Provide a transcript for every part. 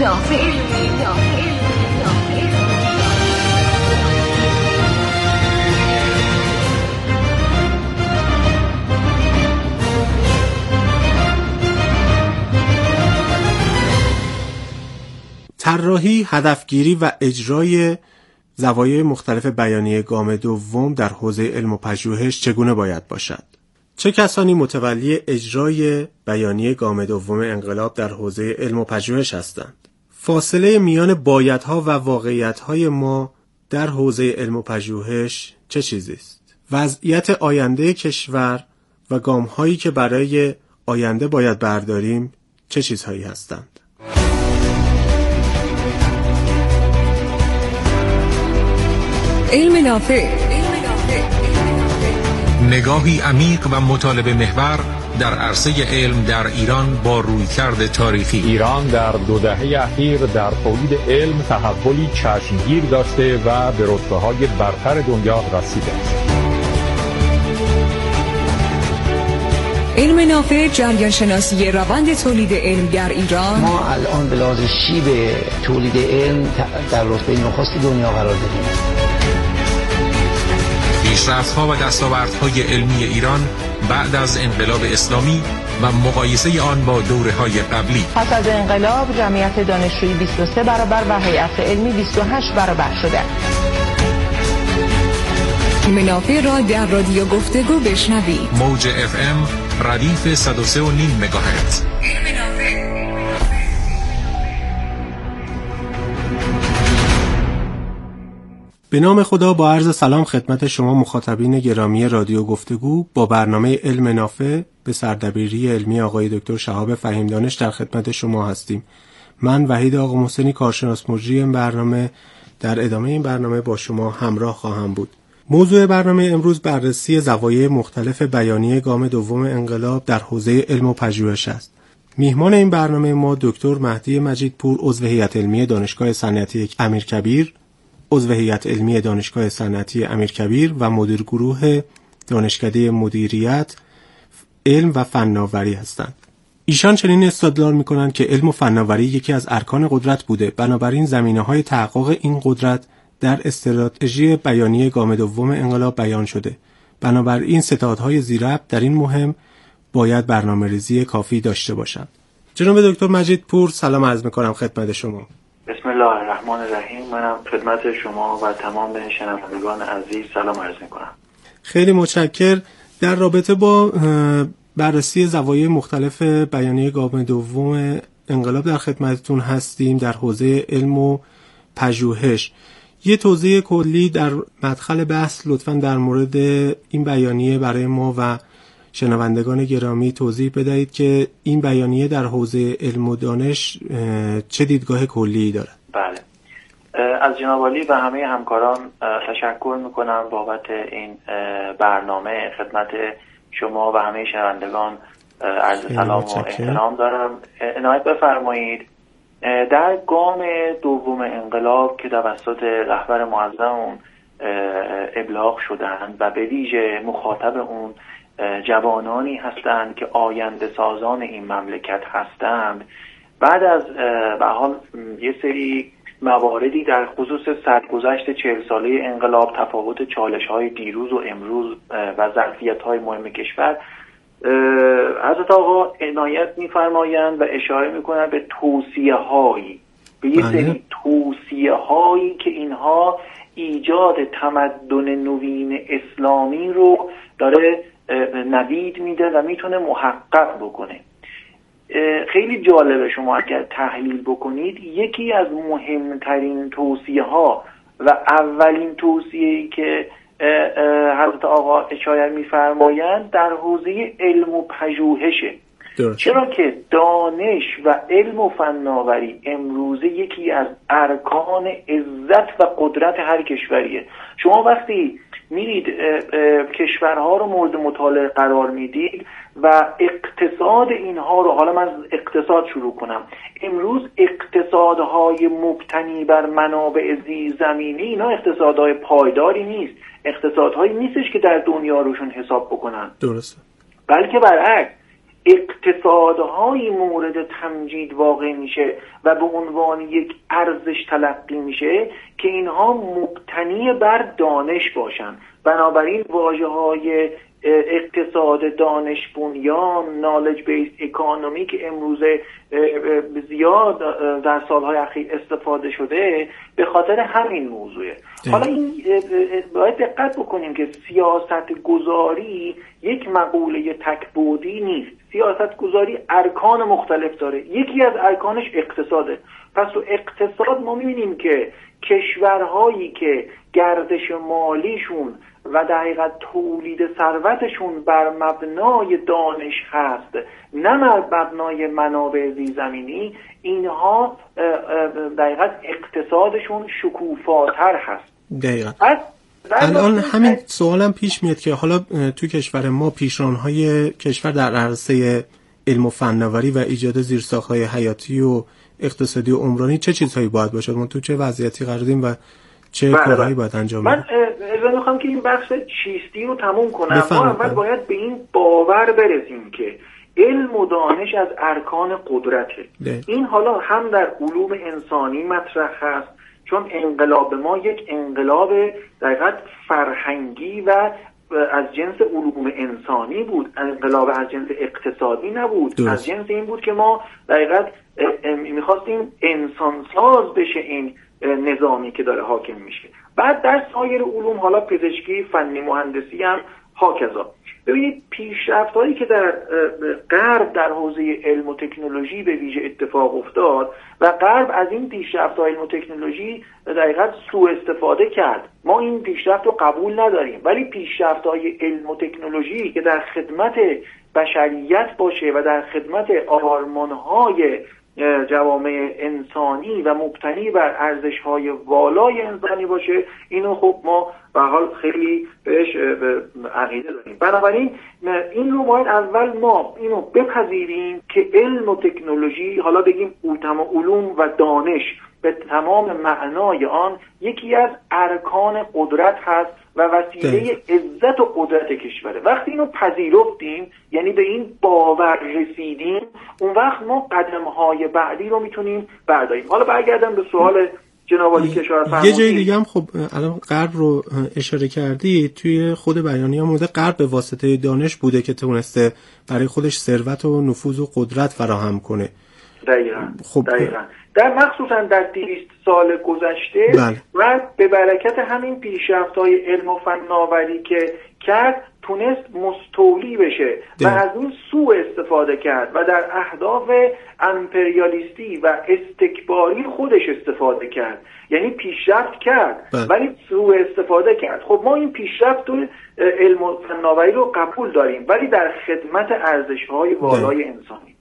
طراحی، هدفگیری و اجرای زوایای مختلف بیانیه گام دوم در حوزه علم و پژوهش چگونه باید باشد؟ چه کسانی متولی اجرای بیانیه گام دوم انقلاب در حوزه علم و پژوهش هستند؟ فاصله میان بایدها و واقعیت‌های ما در حوزه علم و پژوهش چه چیزی است؟ وضعیت آینده کشور و گام‌هایی که برای آینده باید برداریم چه چیزهایی هستند؟ علم نافع، نگاهی عمیق و مطالبه محور در عرصه علم در ایران با رویکرد تاریخی. ایران در 2 دهه اخیر در تولید علم تحولی چشمگیر داشته و به رتبه‌های برتر دنیا رسیده است. علم نافع جریان شناسی روند تولید علم در ایران. ما الان به لحاظ شیب تولید علم در رتبه نخست دنیا قرار داریم. پیشرفت‌ها و دستاوردهای علمی ایران بعد از انقلاب اسلامی و مقایسه آن با دوره‌های قبلی. پس از انقلاب جمعیت دانشجویی 23 برابر و هیئت علمی 28 برابر شده. علم نافع را در رادیو گفتگو بشنوید. موج FM ردیف 103.5 مگاهرتز. به نام خدا، با عرض سلام خدمت شما مخاطبین گرامی رادیو گفتگو با برنامه علم نافع به سردبیری علمی آقای دکتر شهاب فهیمدانش در خدمت شما هستیم. من وحید آقا محسنی، کارشناس مجری این برنامه، در ادامه این برنامه با شما همراه خواهم بود. موضوع برنامه امروز بررسی زوایای مختلف بیانیه گام دوم انقلاب در حوزه علم و پژوهش است. میهمان این برنامه ما دکتر مهدی مجیدپور، عضو هیئت علمی دانشگاه صنعتی امیرکبیر، عضو هیئت علمی دانشگاه صنعتی امیرکبیر و مدیر گروه دانشکده مدیریت علم و فناوری هستند. ایشان چنین استدلال می‌کنند که علم و فناوری یکی از ارکان قدرت بوده، بنابراین زمینه‌های تحقق این قدرت در استراتژی بیانیه گام دوم انقلاب بیان شده. بنابراین ستادهای ذی‌ربط در این مهم باید برنامه‌ریزی کافی داشته باشند. جناب دکتر مجیدپور، سلام عرض می‌کنم خدمت شما. بسم الله الرحمن الرحیم. منم خدمت شما و تمام شنوندگان عزیز سلام عرض می‌کنم. خیلی متشکر. در رابطه با بررسی زوایای مختلف بیانیه گام دوم انقلاب در خدمتتون هستیم در حوزه علم و پژوهش. یه توضیح کلی در مدخل بحث لطفاً در مورد این بیانیه برای ما و شنوندگان گرامی توضیح بدهید که این بیانیه در حوزه علم و دانش چه دیدگاه کلی دارد. بله، از جناب عالی و همه همکاران تشکر میکنم بابت این برنامه. خدمت شما و همه شنوندگان عرض سلام و احترام دارم. عنایت بفرمایید. در گام دوم انقلاب که توسط رهبر معظم ابلاغ شدند و به ویژه مخاطب اون جوانانی هستند که آینده سازان این مملکت هستند، بعد از به حال یه سری مواردی در خصوص سرگذشت 40 ساله انقلاب، تفاوت چالش‌های دیروز و امروز و ظرفیت‌های مهم کشور، حضرت آقا عنایت می‌فرمایند و اشاره می‌کنند به توصیه‌هایی، به یه سری توصیه‌هایی که اینها ایجاد تمدن نوین اسلامی رو داره نوید میده و میتونه محقق بکنه. خیلی جالبه شما اگر تحلیل بکنید، یکی از مهمترین توصیه ها و اولین توصیه‌ای که حضرت آقا اشاره میفرمایند در حوزه علم و پژوهشه. چرا که دانش و علم و فناوری امروزه یکی از ارکان عزت و قدرت هر کشوریه. شما وقتی میرید کشورها رو مورد مطالعه قرار میدید و اقتصاد اینها رو، حالا من از اقتصاد شروع کنم، امروز اقتصادهای مبتنی بر منابع زیرزمینی، اینا اقتصادهای پایداری نیست، اقتصادهایی نیستش که در دنیا روشون حساب بکنن. درسته. بلکه برعکس اقتصادهای مورد تمجید واقع میشه و به عنوان یک ارزش تلقی میشه که اینها مبتنی بر دانش باشن. بنابراین واژه‌های اقتصاد دانش بنیان، نالج بیس اکانومی که امروزه زیاد در سالهای اخیر استفاده شده به خاطر همین موضوعه. حالا این باید دقت بکنیم که سیاست گذاری یک مقوله تک‌بعدی نیست. سیاست گذاری ارکان مختلف داره. یکی از ارکانش اقتصاده. پس تو اقتصاد ما می‌بینیم که کشورهایی که گردش مالیشون و در حقیقت تولید ثروتشون بر مبنای دانش هست نه بر مبنای منابع زیرزمینی، اینها در حقیقت اقتصادشون شکوفاتر هست. دقیقاً. الان همین سوالم پیش میاد که حالا تو کشور ما پیشران‌های کشور در عرصه علم و فناوری و ایجاد زیرساخت‌های حیاتی و اقتصادی و عمرانی چه چیزهایی باید باشد؟ ما تو چه وضعیتی قرار داریم و چه کارهایی باید انجام بدیم؟ من اجازه میخوام که این بخش چیستی رو تموم کنم. ما اول باید به این باور برسیم که علم و دانش از ارکان قدرته. این حالا هم در علوم انسانی مطرح هست، چون انقلاب ما یک انقلاب در حقیقت فرهنگی و از جنس علوم انسانی بود، انقلاب از جنس اقتصادی نبود. درست. از جنس این بود که ما در حقیقت میخواستیم انسانساز بشه این نظامی که داره حاکم میشه. بعد در سایر علوم، حالا پزشکی، فنی، مهندسی هم هاکذا. ببینید پیشرفت‌هایی که در غرب در حوزه علم و تکنولوژی به ویژه اتفاق افتاد و غرب از این پیشرفت‌های علم و تکنولوژی در حقیقت سوء استفاده کرد. ما این پیشرفت رو قبول نداریم، ولی پیشرفت‌های علم و تکنولوژی که در خدمت بشریت باشه و در خدمت آرمان‌های جوامع انسانی و مبتنی بر ارزش‌های والای انسانی باشه، اینو خب ما به حال خیلی بهش عقیده داریم. بنابراین این رو باید اول ما اینو بپذیریم که علم و تکنولوژی، حالا بگیم علوم و دانش به تمام معنای آن، یکی از ارکان قدرت هست و وسیله عزت و قدرت کشوره. وقتی اینو پذیرفتیم، یعنی به این باور رسیدیم، اون وقت ما قدم‌های بعدی رو میتونیم برداریم. حالا برگردم به سوال جناب عالی کشور فرمودید. یه جای دیگه هم خب الان غرب رو اشاره کردی، توی خود بیانیه موضوع غرب به واسطه دانش بوده که تونسته برای خودش ثروت و نفوذ و قدرت فراهم کنه. دقیقاً. خب دقیقاً. در مخصوصا در 200 سال گذشته و به برکت همین پیشرفت‌های علم و فناوری که کرد، تونست مستولی بشه و از این سوء استفاده کرد و در اهداف امپریالیستی و استکباری خودش استفاده کرد. یعنی پیشرفت کرد ولی سوء استفاده کرد. خب ما این پیشرفت و علم و فناوری رو قبول داریم، ولی در خدمت ارزش‌های والای انسانی.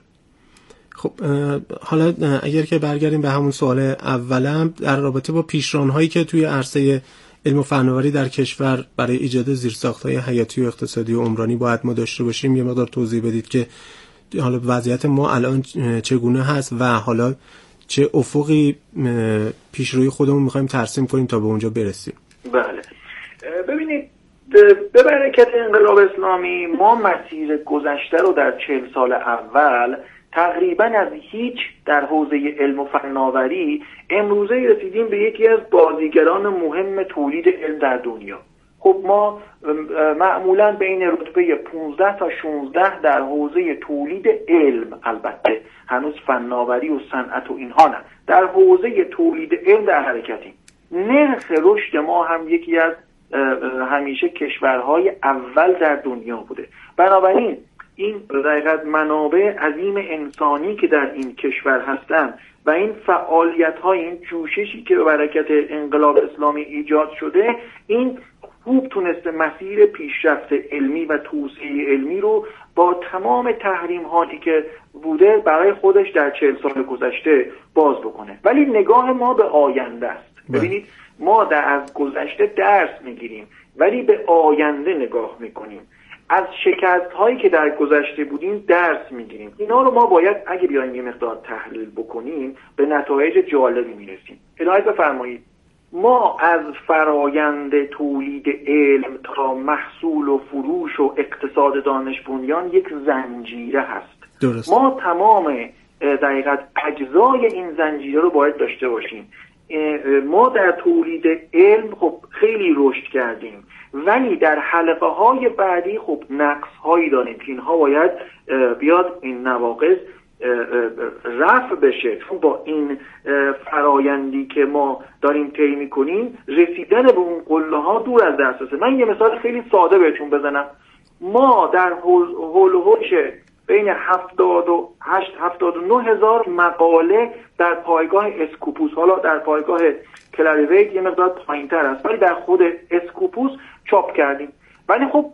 خب حالا اگر که برگردیم به همون سوال اولم در رابطه با پیشران‌هایی که توی عرصه علم و فناوری در کشور برای ایجاد زیرساخت‌های حیاتی و اقتصادی و عمرانی باید ما داشته باشیم، یه مقدار توضیح بدید که حالا وضعیت ما الان چگونه هست و حالا چه افقی پیشروی خودمون می‌خوایم ترسیم کنیم تا به اونجا برسیم. بله، ببینید به برکت انقلاب اسلامی ما مسیر گذشته رو در 40 سال اول تقریبا از هیچ در حوزه علم و فناوری امروزه رسیدیم به یکی از بازیگران مهم تولید علم در دنیا. خب ما معمولا بین رتبه 15 تا 16 در حوزه تولید علم، البته هنوز فناوری و صنعت و اینها نه، در حوزه تولید علم در حرکتیم. نرخ رشد ما هم یکی از همیشه کشورهای اول در دنیا بوده. بنابراین این دقیقاً منابع عظیم انسانی که در این کشور هستند و این فعالیت‌های، این جوششی که به برکت انقلاب اسلامی ایجاد شده، این خوب تونسته مسیر پیشرفت علمی و توسعه علمی رو با تمام تحریم‌هایی که بوده برای خودش در 40 سال گذشته باز بکنه. ولی نگاه ما به آینده است. ببینید ما از گذشته درس میگیریم ولی به آینده نگاه میکنیم. از شکست هایی که در گذشته بودیم درس میگیریم. اینا رو ما باید اگه بیایم یه مقدار تحلیل بکنیم به نتایج جالبی میرسیم. عنایت بفرمایید. ما از فرایند تولید علم تا محصول و فروش و اقتصاد دانش بنیان یک زنجیره هست. درست. ما تمام دقیقاً اجزای این زنجیره رو باید داشته باشیم. ما در تولید علم خب خیلی رشد کردیم، ولی در حلقه های بعدی خب نقص هایی داریم که اینها باید بیاد این نواقص رفع بشه، چون با این فرایندی که ما داریم طی می‌کنیم رسیدن به اون قله ها دور از دسترسه. من یه مثال خیلی ساده بهتون بزنم. ما در هول و حوش بین 78-79 هزار مقاله در پایگاه اسکوپوس، حالا در پایگاه کلاریویت یه مقدار پایین‌تر است، ولی در خود اسکوپوس چاپ کردیم. ولی خب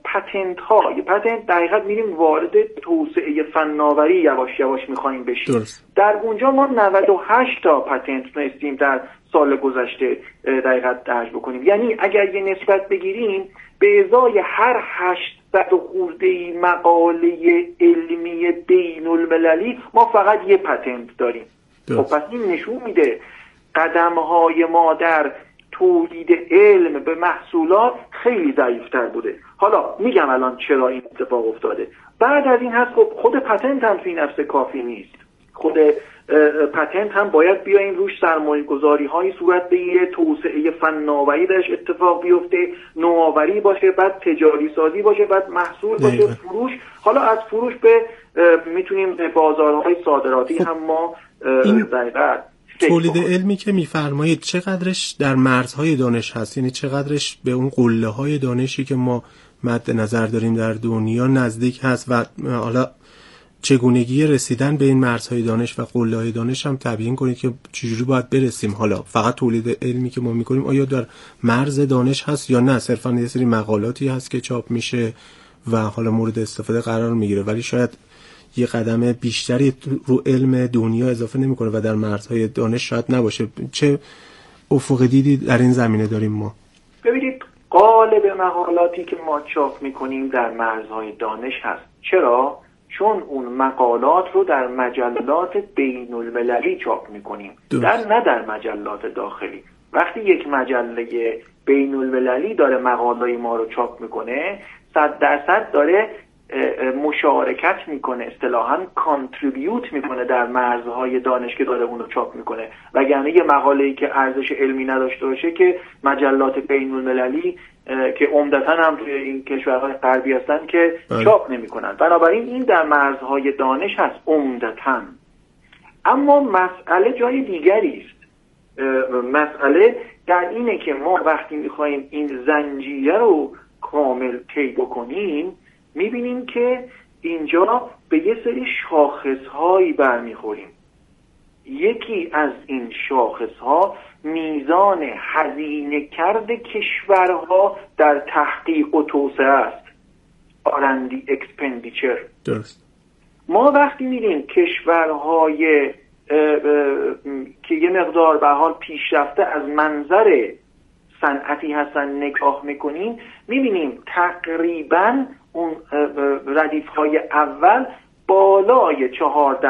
پتنت دقیقاً میریم وارد توسعه فناوری یواش یواش میخوایم بشیم. درست. در اونجا ما 98 تا پتنت تونستیم در سال گذشته دقیقاً درج بکنیم. یعنی اگر یه نسبت بگیریم به ازای هر 800 خورده‌ای مقاله علمی بین المللی ما فقط یه پتنت داریم. خب پس این نشون میده قدم‌های ما در تولید علم به محصولات خیلی ضعیف‌تر بوده. حالا میگم الان چرا این اتفاق افتاده. بعد از این هست خود پتنت هم فی نفس کافی نیست. خود پتنت هم باید بیایم روش سرمایه‌گذاری‌هایی صورت بگیره، توسعه فناوری درش اتفاق بیفته، نوآوری باشه، بعد تجاری سازی باشه، بعد محصول باشه، فروش. حالا از فروش به میتونیم به بازارهای صادراتی هم ما دقیقاً تولید علمی که میفرمایید چقدرش در مرزهای دانش هست؟ یعنی چقدرش به اون قله‌های دانشی که ما مد نظر داریم در دنیا نزدیک هست و حالا چگونگی رسیدن به این مرزهای دانش و قله‌های دانش هم تبیین کنید که چجوری باید برسیم. حالا فقط تولید علمی که ما میکنیم آیا در مرز دانش هست یا نه صرفاً یه سری مقالاتی هست که چاپ میشه و حالا مورد استفاده قرار میگیره، ولی شاید یه قدم بیشتری رو علم دنیا اضافه نمیکنه و در مرزهای دانش شاید نباشه. چه افق دیدی در این زمینه داریم ما؟ ببینید غالب مقالاتی که ما چاپ میکنیم در مرزهای دانش هست. چرا؟ چون اون مقالات رو در مجلات بین المللی چاپ میکنیم، نه در مجلات داخلی. وقتی یک مجله بین المللی داره مقالای ما رو چاپ میکنه 100% داره مشارکت میکنه، اصطلاحاً کانتریبیوت میکنه در مرزهای دانش که داره اونو چاپ میکنه. وگرنه یه مقاله‌ای که ارزش علمی نداشته باشه که مجلات بین المللی که عمدتاً هم توی این کشورهای غربی هستن که چاپ نمیکنن. بنابراین این در مرزهای دانش هست عمدتاً. اما مسئله جای دیگری است. مسئله در اینه که ما وقتی میخوایم این زنجیره رو کامل طی بکنیم میبینیم که اینجا به یه سری شاخصهایی برمیخوریم. یکی از این شاخصها میزان هزینه کرده کشورها در تحقیق و توسعه است. R&D expenditure. درست. ما وقتی میریم کشورهای که یه مقدار به حال پیشرفته از منظر صنعتی هستن نگاه میکنیم میبینیم تقریباً اون ردیف‌های اول بالای 4%،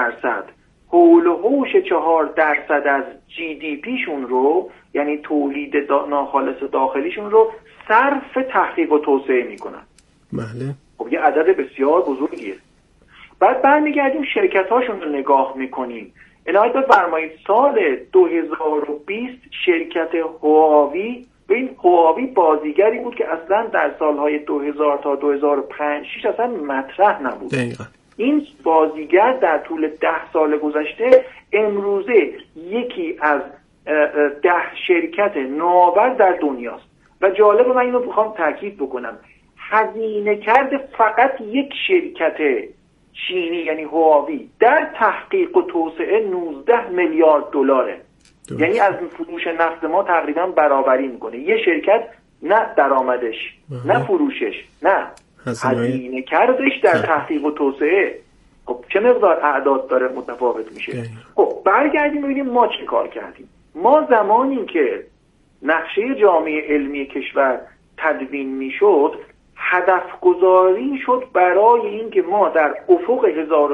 حول و حوش 4% از GDP شون رو، یعنی تولید ناخالص داخلیشون رو صرف تحقیق و توسعه میکنن. بله. خب یه عدد بسیار بزرگیه. بعد برمیگردیم شرکت‌هاشون رو نگاه میکنیم. عنایت بفرمایید سال 2020 شرکت هواوی، این هواوی بازیگری بود که اصلا در سالهای 2000 تا 2005-6 اصلا مطرح نبود. دقیقا. این بازیگر در طول 10 سال گذشته امروزه یکی از 10 شرکت نوآور در دنیاست. و جالب من اینو بخوام تاکید بکنم، هزینه کرده فقط یک شرکت چینی یعنی هواوی در تحقیق و توسعه 19 میلیارد دلاره. یعنی از فروش نفت ما تقریبا برابری میکنه. یه شرکت نه درآمدش نه فروشش نه هزینه کردش در تحقیق و توسعه. خب چه مقدار اعداد داره متفاوت میشه. خب برگردیم ببینیم ما چه کار کردیم. ما زمانی که نقشه جامعه علمی کشور تدوین میشد هدف گذاری شد برای اینکه ما در افق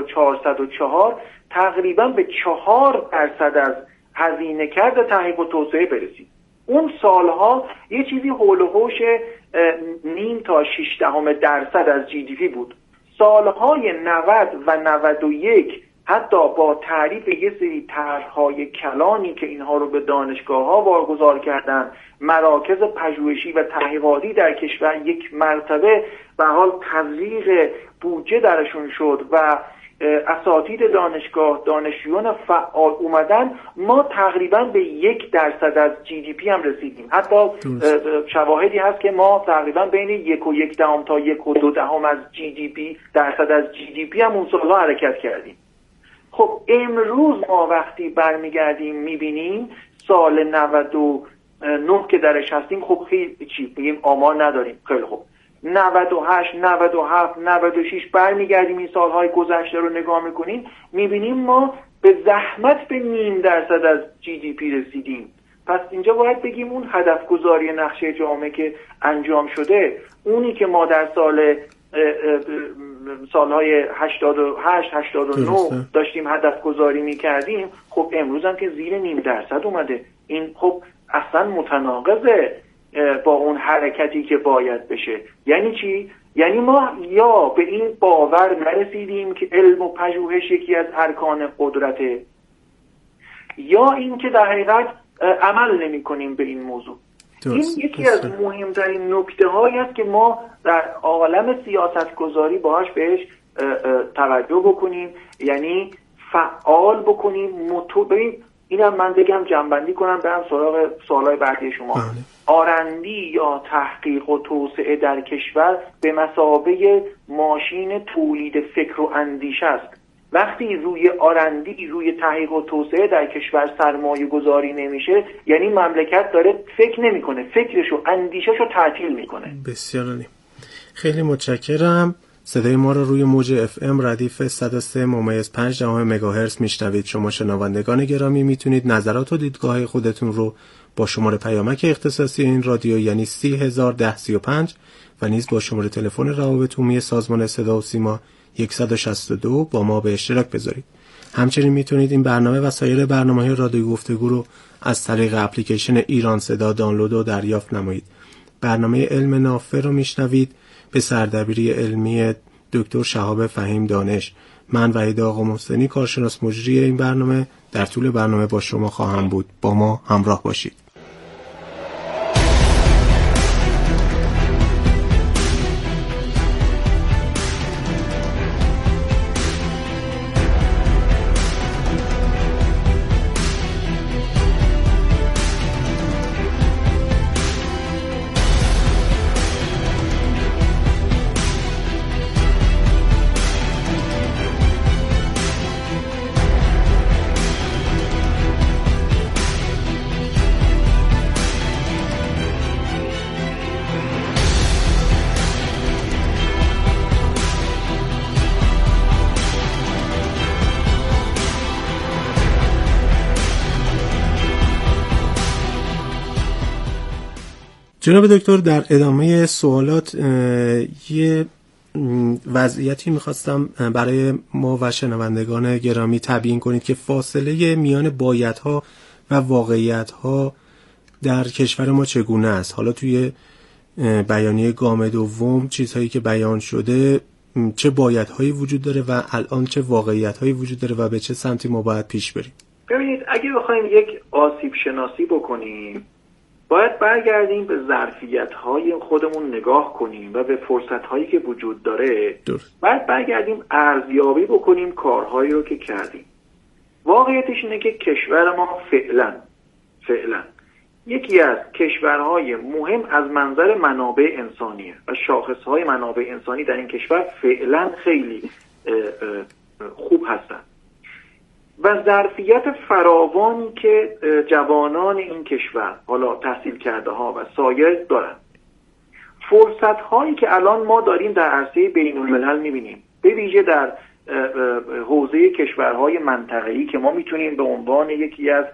1404 تقریبا به 4% از هزینه کرده تحقیق و توسعه برسیم. اون سالها یه چیزی حول و حوش 0.5 تا 0.6% از جی دی پی بود. سالهای 90 و 91 حتی با تعریف یه سری طرح‌های کلانی که اینها رو به دانشگاه‌ها واگذار کردن، مراکز پژوهشی و تحقیقاتی در کشور یک مرتبه به حال تزریق بودجه درشون شد و اساتید دانشگاه، دانشجویان فعال اومدن، ما تقریبا به 1% از جی دی پی هم رسیدیم. حتی شواهدی هست که ما تقریبا بین 1.1 تا 1.2 از جی دی پی درصد از جی دی پی هم اون سالها حرکت کردیم. خب امروز ما وقتی برمیگردیم میبینیم سال 99 که درش هستیم، خب خیلی چی بگیم آمار نداریم، خیلی خوب 98 97 96 برمیگردیم این سالهای گذشته رو نگاه میکنیم، میبینیم ما به زحمت به 0.5% از جی دی پی رسیدیم. پس اینجا باید بگیم اون هدف گذاری نقشه جامعه که انجام شده، اونی که ما در سالهای 88 89 داشتیم هدف گذاری میکردیم، خب امروز هم که زیر 0.5% اومده. این خب اصلا متناقضه با اون حرکتی که باید بشه. یعنی چی؟ یعنی ما یا به این باور نرسیدیم که علم و پژوهش یکی از ارکان قدرته، یا این که در حقیقت عمل نمی کنیم به این موضوع. این یکی از مهمترین نکته هایی است که ما در عالم سیاست گذاری باهاش بهش توجه بکنیم، یعنی فعال بکنیم. ببین اینم من بگم جنبندی کنم برم سراغ سوالای بعدی شما. آرندی یا تحقیق و توسعه در کشور به مثابه ماشین تولید فکر و اندیشه است. وقتی روی آرندی، روی تحقیق و توسعه در کشور سرمایه گذاری نمیشه، یعنی مملکت داره فکر نمیکنه، فکرشو اندیشهشو تعطیل میکنه. بسیار عالی، خیلی متشکرم. صدای ما را روی موج FM ردیف 103.5 مگاهرتز میشنوید. شما شنوندگان گرامی میتونید نظرات و دیدگاه خودتون رو با شماره پیامک اختصاصی این رادیو یعنی 301035 و نیز با شماره تلفن روابط عمومی سازمان صدا و سیما 162 با ما به اشتراک بذارید. همچنین میتونید این برنامه و سایر برنامه‌های رادیو گفتگو رو از طریق اپلیکیشن ایران صدا دانلود و دریافت نمایید. برنامه علم نافع رو میشنوید به سردبیری علمی دکتر شهاب فهیم دانش. من وحید آقا محسنی کارشناس مجری این برنامه در طول برنامه با شما خواهم بود. با ما همراه باشید. جناب دکتر، در ادامه سوالات یه وضعیتی میخواستم برای ما و شنوندگان گرامی تبیین کنید که فاصله میان بایدها و واقعیتها در کشور ما چگونه است. حالا توی بیانیه گام دوم چیزهایی که بیان شده، چه بایدهایی وجود داره و الان چه واقعیتهایی وجود داره و به چه سمتی ما باید پیش بریم؟ ببینید، اگه بخوایم یک آسیب شناسی بکنیم، باید برگردیم به ظرفیت‌های خودمون نگاه کنیم و به فرصت‌هایی که وجود داره. باید برگردیم ارزیابی بکنیم کارهایی رو که کردیم. واقعیتش اینه که کشور ما فعلا یکی از کشورهای مهم از منظر منابع انسانیه و شاخص‌های منابع انسانی در این کشور فعلا خیلی خوب هستن و ظرفیت فراوانی که جوانان این کشور، حالا تحصیل کرده ها و سایر دارن، فرصت هایی که الان ما داریم در عرصه بین الملل میبینیم، به ویژه در حوزه کشورهای منطقه‌ای که ما میتونیم به عنوان یکی از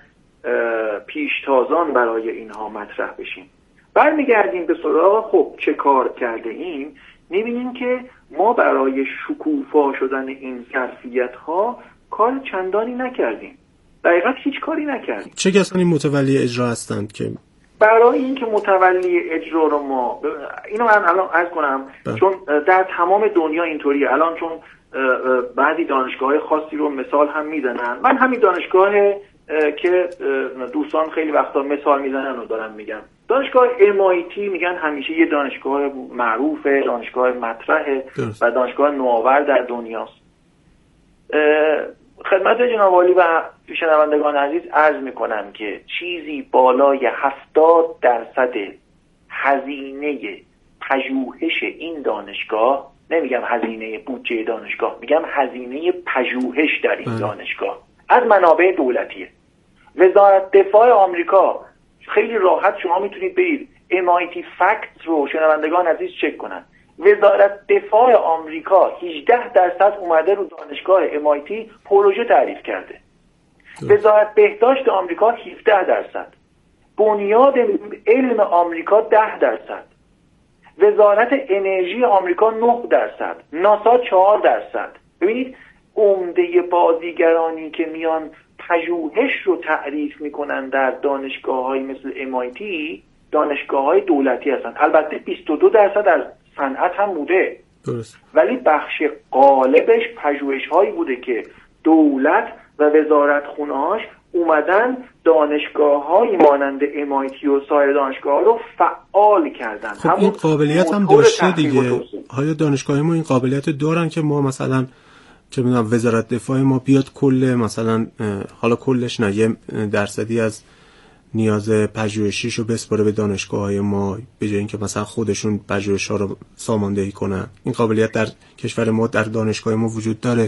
پیشتازان برای اینها مطرح بشیم. برمیگردیم به سراغ خب چه کار کرده ایم، میبینیم که ما برای شکوفا شدن این ظرفیت ها کار چندانی نکردیم. دقیقاً هیچ کاری نکردیم. چه کسانی متولی اجرا هستند که برای اینکه متولی اجرا رو ما اینو من الان عرض کنم چون در تمام دنیا اینطوریه الان، چون بعضی دانشگاه‌های خاصی رو مثال هم میزنن. من همین دانشگاه که دوستان خیلی وقتا مثال میزنن رو دارم میگم. دانشگاه MIT میگن همیشه یه دانشگاه معروفه، دانشگاه مطرحه و دانشگاه نوآور در دنیاست. خدمت جناب عالی و شنوندگان عزیز عرض میکنم که چیزی بالای 70% هزینه پژوهش این دانشگاه، نمیگم هزینه بودجه دانشگاه، میگم هزینه پژوهش در این دانشگاه از منابع دولتیه. وزارت دفاع آمریکا خیلی راحت شما میتونید برید MIT فکت رو شنوندگان عزیز چک کنن. وزارت دفاع آمریکا 18% اومده رو دانشگاه MIT پروژه تعریف کرده. وزارت بهداشت آمریکا 17%، بنیاد علم آمریکا 10%، وزارت انرژی آمریکا 9%، ناسا 4%. ببینید عمده بازیگرانی که میان پژوهش رو تعریف میکنن در دانشگاه‌های مثل MIT دانشگاه‌های دولتی هستن. البته 22% از صنعت هم بوده، درست، ولی بخش غالبش پژوهش‌هایی بوده که دولت و وزارتخونه‌هاش اومدن دانشگاه‌های مانند MIT و سایر دانشگاه‌ها رو فعال کردن. خب این قابلیت هم داشته دیگه. آیا دانشگاه ما این قابلیت دارن که ما مثلا چه می‌دونم وزارت دفاع ما بیاد کل مثلا حالا کلش نه یه درصدی از نیاز پژوهشیشو بسپاره به دانشگاه‌های ما به جای اینکه مثلا خودشون پژوهش‌ها رو ساماندهی کنن؟ این قابلیت در کشور ما در دانشگاه ما وجود داره؟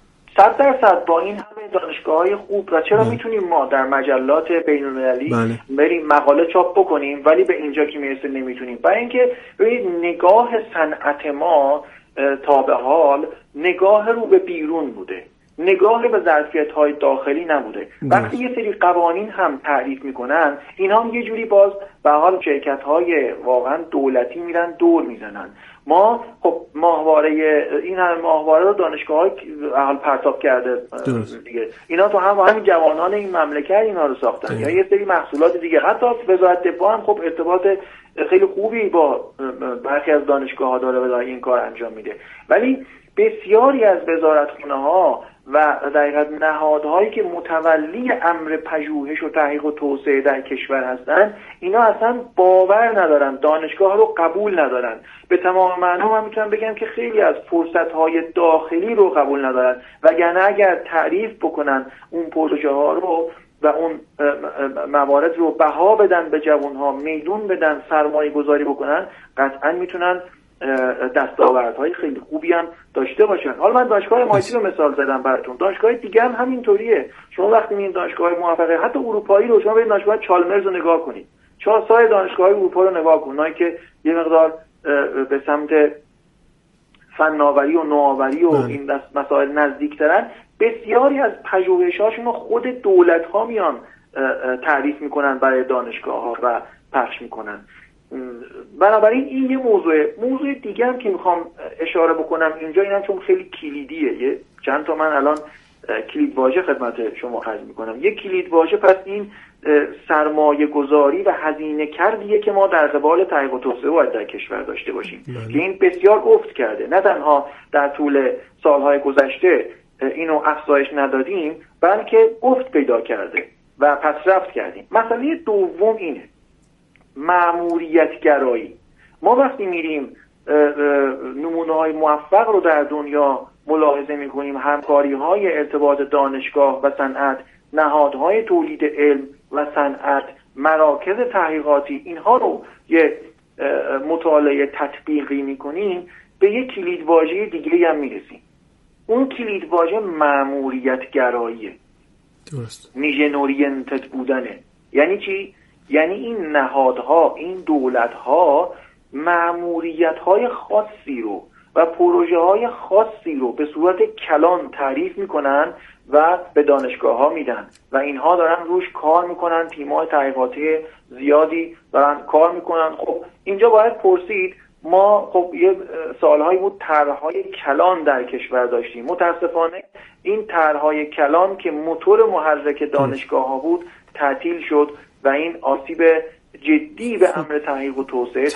100% با این همه دانشگاه‌های خوب و چرا میتونیم ما در مجلات بین‌المللی بریم مقاله چاپ بکنیم ولی به اینجا که میرسه نمیتونیم؟ برای اینکه ببینید نگاه صنعت ما تا به حال نگاه رو به بیرون بوده، نگاه به ظرفیت‌های داخلی نبوده. وقتی یه سری قوانین هم تعریف میکنن اینا هم یه جوری باز به حال شرکت‌های واقعا دولتی میرن دور میزنن. ما خب ماهواره این هم ماهواره رو دانشگاه‌ها حال پرتاب کرده دیگه، اینا تو همین جوانان این مملکت اینا رو ساختن یا یه سری محصولات دیگه. حتی وزارت دفاع هم خب ارتباط خیلی خوبی با برخی از دانشگاه‌ها داره و این کار انجام میده، ولی بسیاری از وزارتخونه‌ها و در حقیقت نهادهایی که متولی امر پژوهش و تحقیق و توسعه در کشور هستن اینا اصلا باور ندارن، دانشگاه رو قبول ندارن. به تمام معنا من میتونم بگم که خیلی از فرصت‌های داخلی رو قبول ندارن، وگرنه اگر تعریف بکنن اون پروژه ها رو و اون موارد رو بها بدن به جوانها، میدون بدن، سرمایه گذاری بکنن، قطعا میتونن دستاوردهای خیلی خوبی هم داشته باشن. حالا من دانشگاه MIT رو مثال زدم براتون، دانشگاه دیگه هم همینطوریه. شما وقتی میرین دانشگاه موفقه حتی اروپایی رو شما برید دانشگاه چالمرز رو نگاه کنید، سایر دانشگاه اروپا رو نگاه کنید، اونایی که یه مقدار به سمت فناوری و نوآوری و این مسائل نزدیکترن، بسیاری از پژوهش‌هاشون رو خود دولت‌ها میان تعریف میکنن برای دانشگاه‌ها و پخش میکنن. بنابراین این یه موضوع دیگه هم که میخوام اشاره بکنم اینجا، اینم چون خیلی کلیدیه، یه چند تا من الان کلید واژه خدمت شما عرض میکنم. یک کلید واژه پس این سرمایه گذاری و هزینه کردیه که ما در قبال تحقیق و توسعه باید در کشور داشته باشیم که این بسیار افت کرده. نه تنها در طول سالهای گذشته اینو افزایش ندادیم بلکه افت پیدا کرده و پسرفت کردیم. مسئله دوم اینه، مأموریت گرایی. ما وقتی میریم نمونه‌های موفق رو در دنیا ملاحظه میکنیم، همکاری‌های ارتباط دانشگاه و صنعت، نهادهای تولید علم و صنعت، مراکز تحقیقاتی، اینها رو یه مطالعه تطبیقی میکنیم، به یک کلیدواژه دیگه هم میرسیم. اون کلیدواژه مأموریت گراییه، درست، میژن اورینتد بودنه. یعنی چی؟ یعنی این نهادها، این دولتها مأموریت‌های خاصی رو و پروژه‌های خاصی رو به صورت کلان تعریف میکنن و به دانشگاه‌ها میدن و اینها دارن روش کار میکنن، تیم‌های تحقیقاتی زیادی دارن کار میکنن. خب اینجا باید پرسید، ما خب یه سالهایی بود طرح‌های کلان در کشور داشتیم، متاسفانه این طرح‌های کلان که موتور محرک دانشگاه‌ها بود تعطیل شد و این آسیب جدی به امر تحقیق و توسعه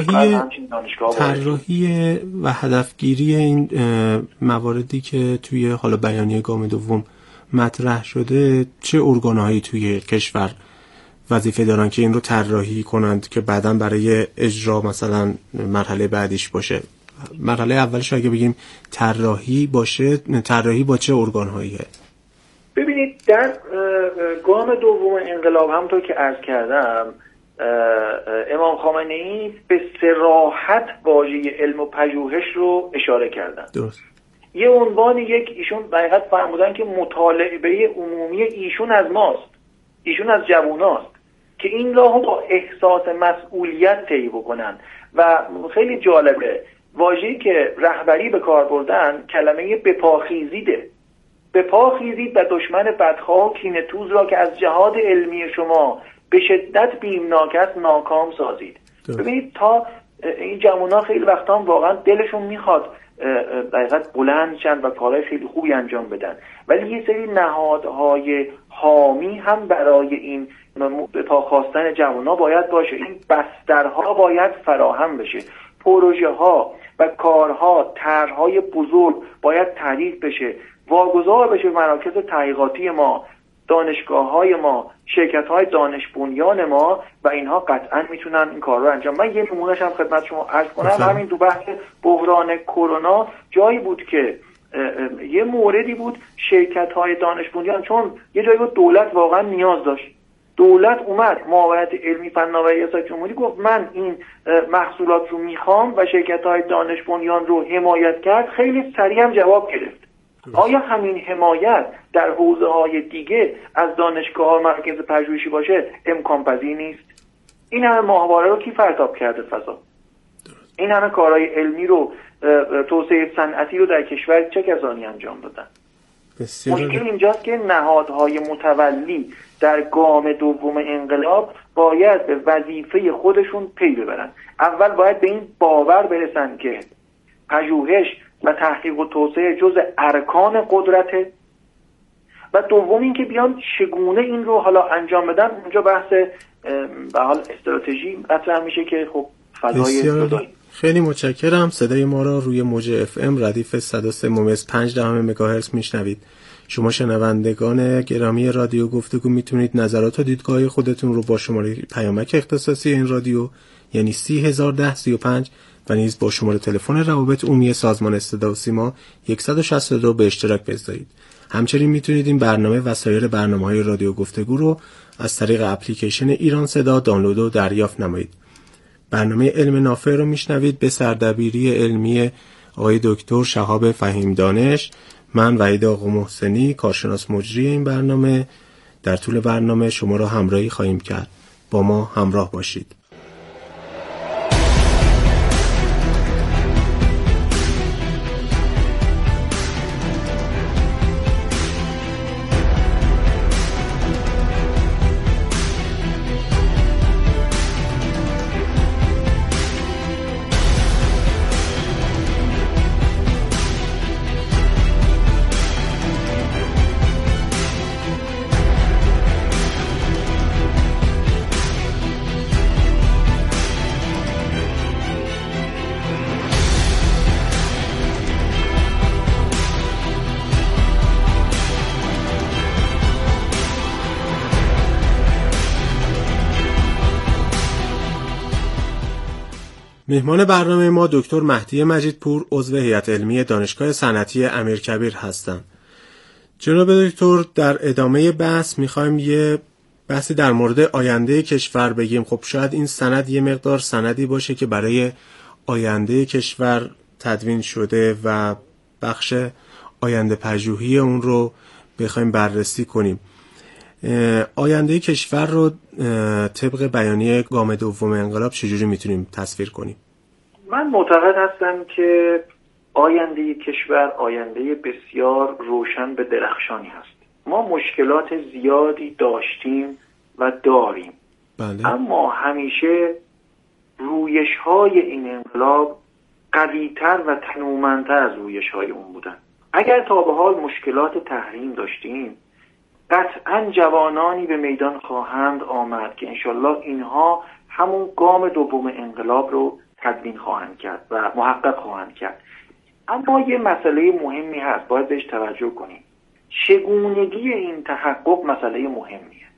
طراحی و هدفگیری این مواردی که توی حالا بیانیه گام دوم مطرح شده، چه ارگان‌هایی توی کشور وظیفه دارن که این رو طراحی کنند که بعداً برای اجرا مثلا مرحله بعدیش باشه؟ مرحله اولش اگه بگیم طراحی باشه، طراحی با چه ارگان‌هاییه؟ ببینید در گام دوم انقلاب همونطور که عرض کردم امام خامنه‌ای به صراحت واژه علم و پژوهش رو اشاره کردن. درست. یه عنوان ایشون دقیقاً فرمودن که مطالبه عمومی ایشون از ماست، ایشون از جواناست که این راهو با احساس مسئولیت طی بکنن. و خیلی جالبه واژه‌ای که رهبری به کار بردن کلمه بپاخیزیده. بپاخیزید و دشمن بدخواه و کینه‌توز را که از جهاد علمی شما به شدت بیمناک است ناکام سازید. ببینید تا این جوان‌ها خیلی وقتا واقعا دلشون میخواد دقیقاً بلند شن و کارهای خیلی خوبی انجام بدن، ولی یه سری نهادهای حامی هم برای این به پا خواستن جوان‌ها باید باشه. این بسترها باید فراهم بشه، پروژه ها و کارها، طرح‌های بزرگ باید تعریف بشه، واگذار بشه به مراکز تحقیقاتی ما، دانشگاه‌های ما، شرکت‌های دانش بنیان ما، و اینها قطعاً میتونن این کار رو انجام. من یه نمونه‌اش هم خدمت شما عرض کنم. همین تو بحث بحران کرونا جایی بود که یه موردی بود شرکت‌های دانش بنیان، چون یه جایی بود دولت واقعاً نیاز داشت، دولت اومد معاونت علمی فناوری ریاست جمهوری گفت من این محصولات رو میخوام و شرکت‌های دانش بنیان رو حمایت کرد. خیلی سریع هم جواب گرفت. آیا همین حمایت در حوزه‌های دیگه از دانشگاه‌ها مرکز پژوهشی باشه امکان پذیر نیست؟ این همه ماهواره رو کی پرتاب کرده فضا؟ این همه کارهای علمی رو، توسعه صنعتی رو در کشور چه کسانی انجام دادن؟ مشکل اینجاست که نهادهای متولی در گام دوم انقلاب باید به وظیفه خودشون پی ببرن. اول باید به این باور برسن که پژوهش و تحقیق و توسعه جز ارکان قدرته، و دوم این که بیان چگونه این رو حالا انجام بدن. اونجا بحث به حال استراتژی مطرح میشه که خب فضای جدایی. خیلی متشکرم. صدای ما را روی موج FM ردیف 103.5 مگاهرتز میشنوید. شما شنوندگان گرامی رادیو گفتگو میتونید نظرات و دیدگاه خودتون رو با شماره پیامک اختصاصی این رادیو یعنی 301035 و نیز با شماره تلفن روابط عمومی سازمان صدا و سیما 162 به اشتراک بگذارید. همچنین میتونید این برنامه و سایر برنامه‌های رادیو گفتگو رو از طریق اپلیکیشن ایران صدا دانلود و دریافت نمایید. برنامه علم نافع رو میشنوید به سردبیری علمی آقای دکتر شهاب فهیم دانش. من وحید آقا محسنی کارشناس مجری این برنامه در طول برنامه شما را همراهی خواهیم کرد. با ما همراه باشید. مهمان برنامه ما دکتر مهدی مجیدپور عضو هیئت علمی دانشگاه صنعتی امیرکبیر هستند. جناب دکتر در ادامه بحث میخوایم یه بحثی در مورد آینده کشور بگیم. خب شاید این سند یه مقدار سندی باشه که برای آینده کشور تدوین شده و بخش آینده پژوهی اون رو بخوایم بررسی کنیم. آینده کشور رو طبق بیانیه گام دوم انقلاب چجوری میتونیم تصویر کنیم؟ من معتقد هستم که آینده کشور آینده بسیار روشن به درخشانی هست. ما مشکلات زیادی داشتیم و داریم. بله. اما همیشه رویش‌های این انقلاب قوی‌تر و تنومندتر از رویش‌های اون بودن. اگر تا به حال مشکلات تحریم داشتیم، قطعا جوانانی به میدان خواهند آمد که انشالله اینها همون گام دوم انقلاب رو تدوین خواهند کرد و محقق خواهند کرد. اما یه مسئله مهمی هست، باید بهش توجه کنیم. چگونگی این تحقق مسئله مهمیه.